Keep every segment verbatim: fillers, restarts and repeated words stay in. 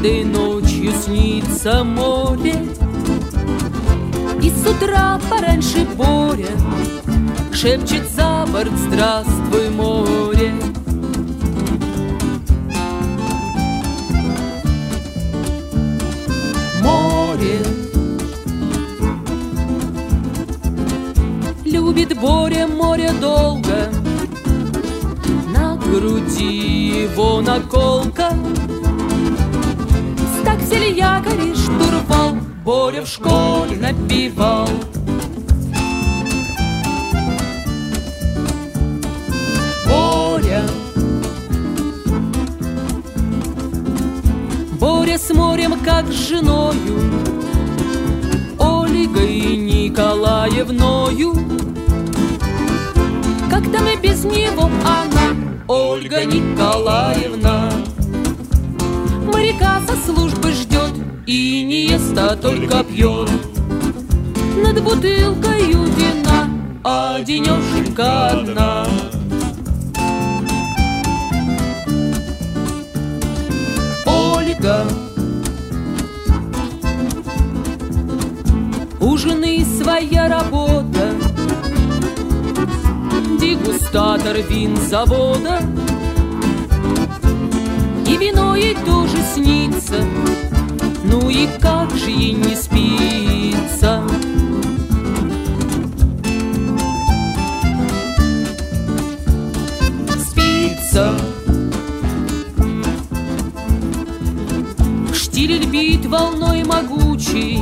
каждой ночью снится море. И с утра пораньше Боря шепчет за борт: здравствуй, море. Море. Любит Боря море долго, на груди его наколка. Стаксель, якорь и штурвал Боря в школе напевал. Боря. Боря с морем, как с женою, Ольгой Николаевною. Как там и без него она, Ольга Николаевна. Моряка со службы ждет и не ест, а только пьет. Над бутылкою вина, а денежка одна. Ольга. У жены своя работа, дегустатор винзавода. И вино ей тоже снится, ну и как же ей не спится. Спится. Штиль бит волной могучей,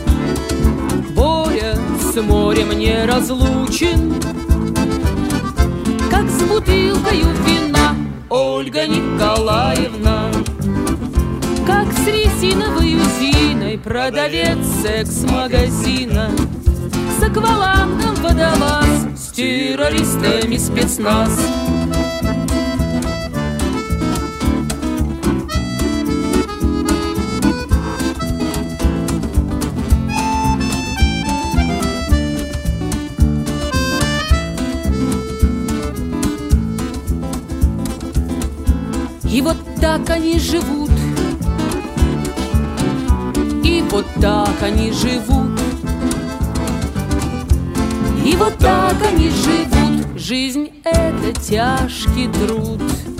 Боря с морем не разлучен. Как с бутылкою вина Ольга Николаевна, как с резиновой узиной продавец секс-магазина, с аквалангом водолаз, с террористами спецназ. И вот так они живут, и вот так они живут, и вот так они живут. Жизнь — это тяжкий труд.